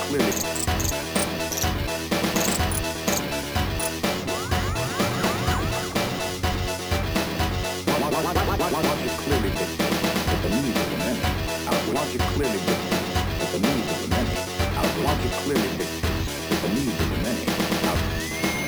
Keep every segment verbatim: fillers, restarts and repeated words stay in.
clearly logic clearly dictates that the needs of the many out logic clearly dictates that the needs of the many out logic clearly dictates that the needs of the many out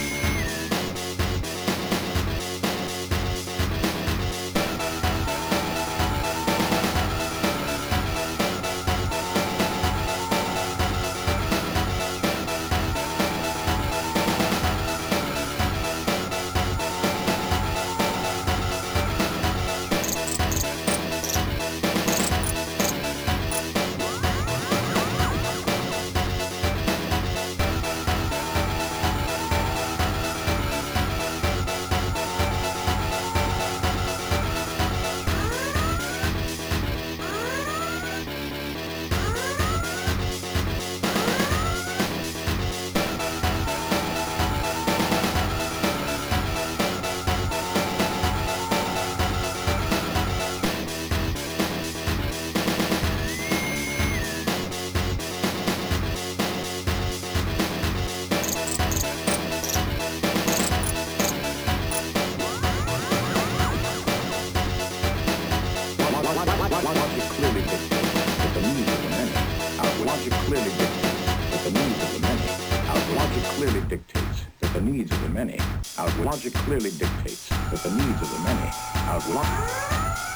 logic clearly dictates that the needs of the many out logic clearly dictates that the needs of the many out logic clearly dictates that the needs of the many out logic clearly dictates that the needs of the many out logic